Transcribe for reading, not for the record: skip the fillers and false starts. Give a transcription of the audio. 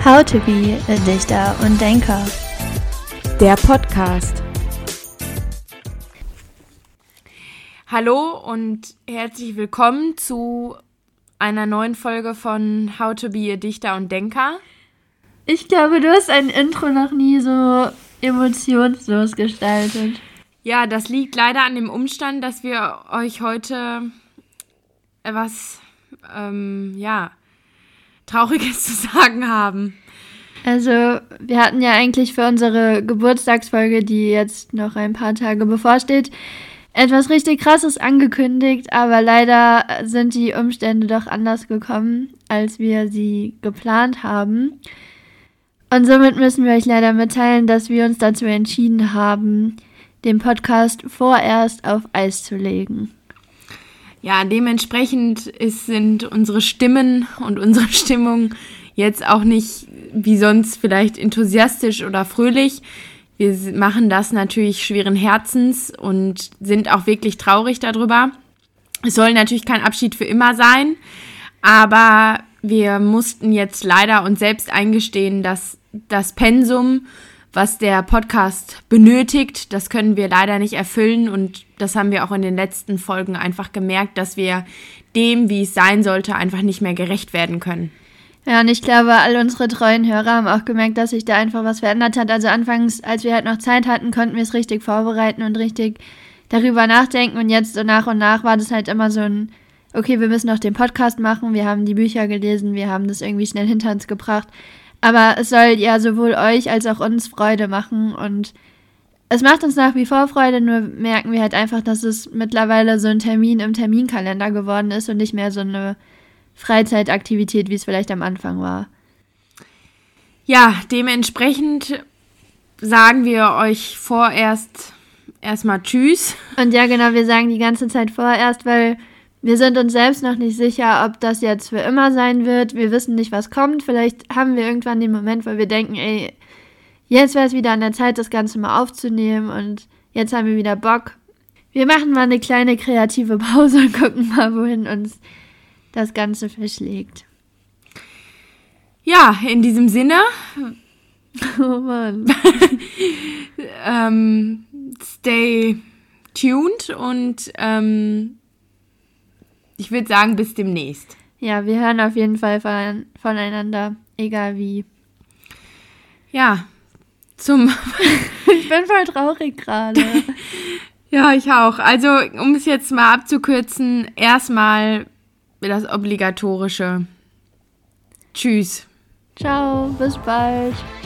How to be a Dichter und Denker. Der Podcast. Hallo und herzlich willkommen zu einer neuen Folge von How to be a Dichter und Denker. Ich glaube, du hast ein Intro noch nie so emotionslos gestaltet. Ja, das liegt leider an dem Umstand, dass wir euch heute etwas, Trauriges zu sagen haben. Also, wir hatten ja eigentlich für unsere Geburtstagsfolge, die jetzt noch ein paar Tage bevorsteht, etwas richtig Krasses angekündigt, aber leider sind die Umstände doch anders gekommen, als wir sie geplant haben. Und somit müssen wir euch leider mitteilen, dass wir uns dazu entschieden haben, den Podcast vorerst auf Eis zu legen. Ja, dementsprechend sind unsere Stimmen und unsere Stimmung jetzt auch nicht wie sonst vielleicht enthusiastisch oder fröhlich. Wir machen das natürlich schweren Herzens und sind auch wirklich traurig darüber. Es soll natürlich kein Abschied für immer sein, aber wir mussten jetzt leider uns selbst eingestehen, dass das Pensum, was der Podcast benötigt, das können wir leider nicht erfüllen und das haben wir auch in den letzten Folgen einfach gemerkt, dass wir dem, wie es sein sollte, einfach nicht mehr gerecht werden können. Ja, und ich glaube, all unsere treuen Hörer haben auch gemerkt, dass sich da einfach was verändert hat. Also anfangs, als wir halt noch Zeit hatten, konnten wir es richtig vorbereiten und richtig darüber nachdenken und jetzt so nach und nach war das halt immer so ein, okay, wir müssen noch den Podcast machen, wir haben die Bücher gelesen, wir haben das irgendwie schnell hinter uns gebracht. Aber es soll ja sowohl euch als auch uns Freude machen und es macht uns nach wie vor Freude, nur merken wir halt einfach, dass es mittlerweile so ein Termin im Terminkalender geworden ist und nicht mehr so eine Freizeitaktivität, wie es vielleicht am Anfang war. Ja, dementsprechend sagen wir euch vorerst erstmal Tschüss. Und ja, genau, wir sagen die ganze Zeit vorerst, weil wir sind uns selbst noch nicht sicher, ob das jetzt für immer sein wird. Wir wissen nicht, was kommt. Vielleicht haben wir irgendwann den Moment, wo wir denken, ey, jetzt wäre es wieder an der Zeit, das Ganze mal aufzunehmen und jetzt haben wir wieder Bock. Wir machen mal eine kleine kreative Pause und gucken mal, wohin uns das Ganze verschlägt. Ja, in diesem Sinne. Oh Mann. Stay tuned und ich würde sagen, bis demnächst. Ja, wir hören auf jeden Fall voneinander, egal wie. Ja, Ich bin voll traurig gerade. Ja, ich auch. Also, um es jetzt mal abzukürzen, erstmal das obligatorische. Tschüss. Ciao, bis bald.